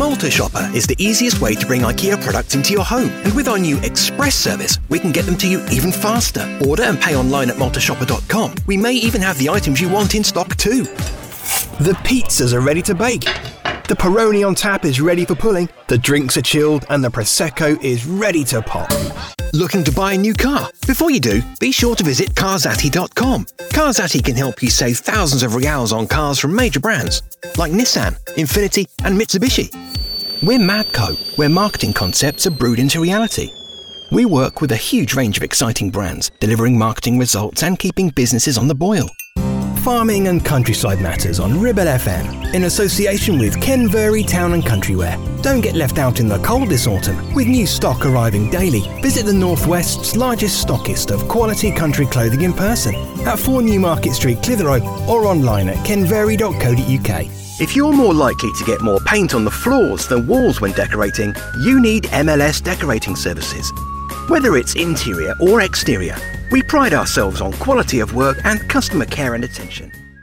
Malta Shopper is the easiest way to bring IKEA products into your home. And with our new Express service, we can get them to you even faster. Order and pay online at maltashopper.com. We may even have the items you want in stock too. The pizzas are ready to bake. The Peroni on tap is ready for pulling. The drinks are chilled and the Prosecco is ready to pop. Looking to buy a new car? Before you do, be sure to visit Carzati.com. Carzati can help you save thousands of reals on cars from major brands like Nissan, Infiniti and Mitsubishi. We're Madco, where marketing concepts are brewed into reality. We work with a huge range of exciting brands, delivering marketing results and keeping businesses on the boil. Farming and Countryside Matters on Ribble FM, in association with Ken Vary Town and Country Wear. Don't get left out in the cold this autumn, with new stock arriving daily. Visit the Northwest's largest stockist of quality country clothing in person at 4 Newmarket Street, Clitheroe, or online at kenvary.co.uk. If you're more likely to get more paint on the floors than walls when decorating, you need MLS Decorating Services. Whether it's interior or exterior, we pride ourselves on quality of work and customer care and attention.